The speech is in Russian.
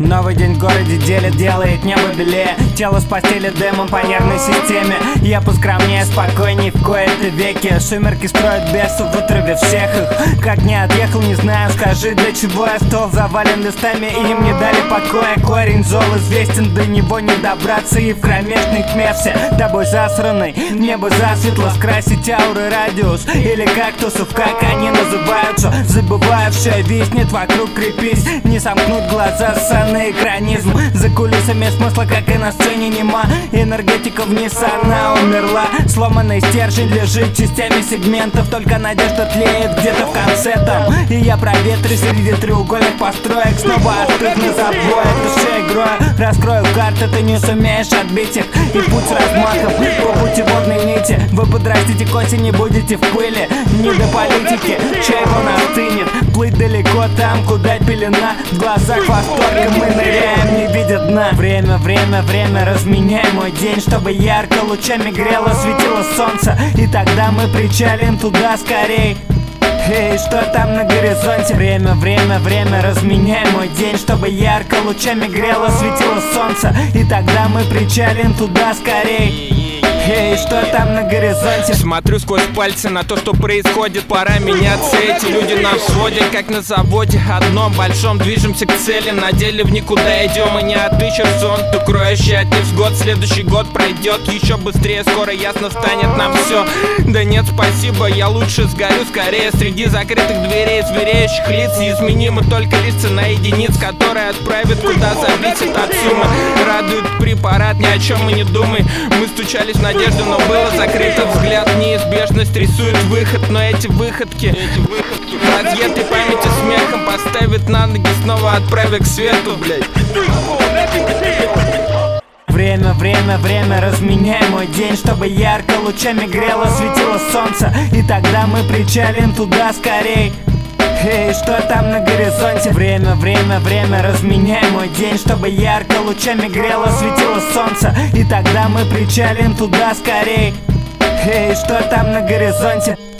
Новый день в городе делит, делает небо белее. Тело с постели дымом по нервной системе. Я поскромнее, спокойней в кои-то веки. Сумерки строят бесов в утробе всех их. Как не отъехал, не знаю, скажи, для чего я. Стол завален листами, и им не дали покоя. Корень зол известен, до него не добраться. И в кромешной тьме все тобой засранный. Небо засветло, скрасить ауры радиус или кактусов, как они называются. Забываю все, виснет вокруг, крепись. Не сомкнуть глаза, ссаный экранизм. За кулисами смысла, как и на сцене, нема. Энергетика вниз, она умерла. Сломанный стержень лежит частями сегментов. Только надежда тлеет где-то в конце там. И я проветрю среди треугольных построек. Снова остыв на забой, душе игрою. Раскрою карты, ты не сумеешь отбить их. И путь с размахом по путеводной нити. Вы подрастите к осени, будете в пыли. Не до политики, чай вон остынет. Плыть далеко там, куда пелена. В глазах восторга мы ныряем, не видя дна. Время, время, время, разменяй мой день, чтобы ярко лучами грело, светило солнце. И тогда мы причалим туда скорей. Эй, что там на горизонте? Время, время, время, разменяй мой день, чтобы ярко лучами грело, светило солнце. И тогда мы причалим туда скорей. Эй, что там на горизонте? Смотрю сквозь пальцы на то, что происходит. Пора меняться, эти люди на взводе, как на заводе одном большом. Движемся к цели, на деле в никуда идем. И не отыщешь сон, укроющий от невзгод. Следующий год пройдет еще быстрее, скоро ясно станет нам все. Да нет, спасибо, я лучше сгорю скорее. Среди закрытых дверей, звереющих лиц, изменимы только лишь цена единиц, которые отправят куда зависит от суммы. Радует препарат, ни о чем мы не думай. Мы стучались в надежду, но было закрыто. Взгляд, неизбежность рисует выход. Но эти выходки разъетой памяти смехом поставят на ноги, снова отправят к свету, блядь. Время, время, время, разменяй мой день, чтобы ярко лучами грело, светило солнце. И тогда мы причалим туда скорей. Эй, что там на горизонте? Время, время, время, разменяй мой день, чтобы ярко лучами грело, светило солнце. И тогда мы причалим туда скорей. Эй, что там на горизонте?